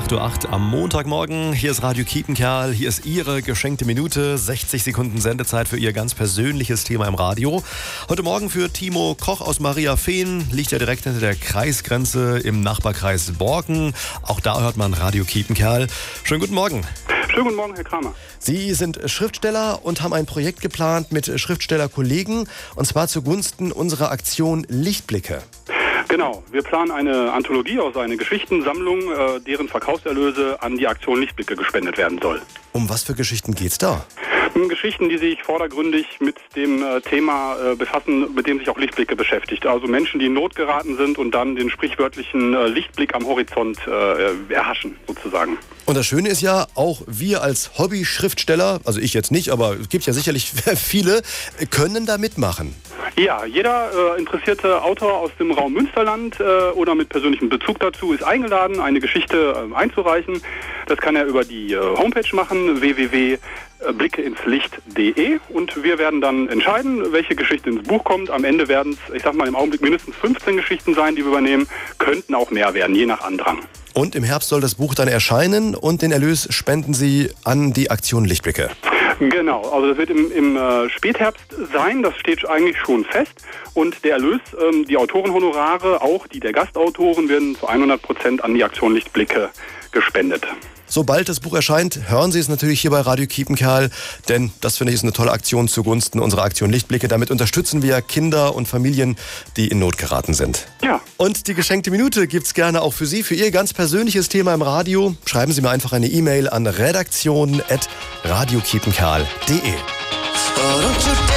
8:08 Uhr am Montagmorgen. Hier ist Radio Kiepenkerl, hier ist Ihre geschenkte Minute. 60 Sekunden Sendezeit für Ihr ganz persönliches Thema im Radio. Heute Morgen für Timo Koch aus Mariafehn, liegt ja direkt hinter der Kreisgrenze im Nachbarkreis Borken. Auch da hört man Radio Kiepenkerl. Schönen guten Morgen. Schönen guten Morgen, Herr Kramer. Sie sind Schriftsteller und haben ein Projekt geplant mit Schriftstellerkollegen, und zwar zugunsten unserer Aktion Lichtblicke. Genau, wir planen eine Anthologie aus einer Geschichtensammlung, deren Verkaufserlöse an die Aktion Lichtblicke gespendet werden soll. Um was für Geschichten geht's da? Geschichten, die sich vordergründig mit dem Thema befassen, mit dem sich auch Lichtblicke beschäftigt. Also Menschen, die in Not geraten sind und dann den sprichwörtlichen Lichtblick am Horizont erhaschen, sozusagen. Und das Schöne ist ja, auch wir als Hobby-Schriftsteller, also ich jetzt nicht, aber es gibt ja sicherlich viele, können da mitmachen. Ja, jeder interessierte Autor aus dem Raum Münsterland oder mit persönlichem Bezug dazu ist eingeladen, eine Geschichte einzureichen. Das kann er über die Homepage machen, www.blickeinslicht.de, und wir werden dann entscheiden, welche Geschichte ins Buch kommt. Am Ende werden es, ich sag mal, im Augenblick mindestens 15 Geschichten sein, die wir übernehmen, könnten auch mehr werden, je nach Andrang. Und im Herbst soll das Buch dann erscheinen und den Erlös spenden Sie an die Aktion Lichtblicke. Genau, also das wird im Spätherbst sein, das steht eigentlich schon fest, und der Erlös, die Autorenhonorare, auch die der Gastautoren, werden zu 100% an die Aktion Lichtblicke gespendet. Sobald das Buch erscheint, hören Sie es natürlich hier bei Radio Kiepenkerl, denn das finde ich ist eine tolle Aktion zugunsten unserer Aktion Lichtblicke. Damit unterstützen wir Kinder und Familien, die in Not geraten sind. Ja. Und die geschenkte Minute gibt's gerne auch für Sie, für Ihr ganz persönliches Thema im Radio. Schreiben Sie mir einfach eine E-Mail an redaktion@radiokiepenkerl.de.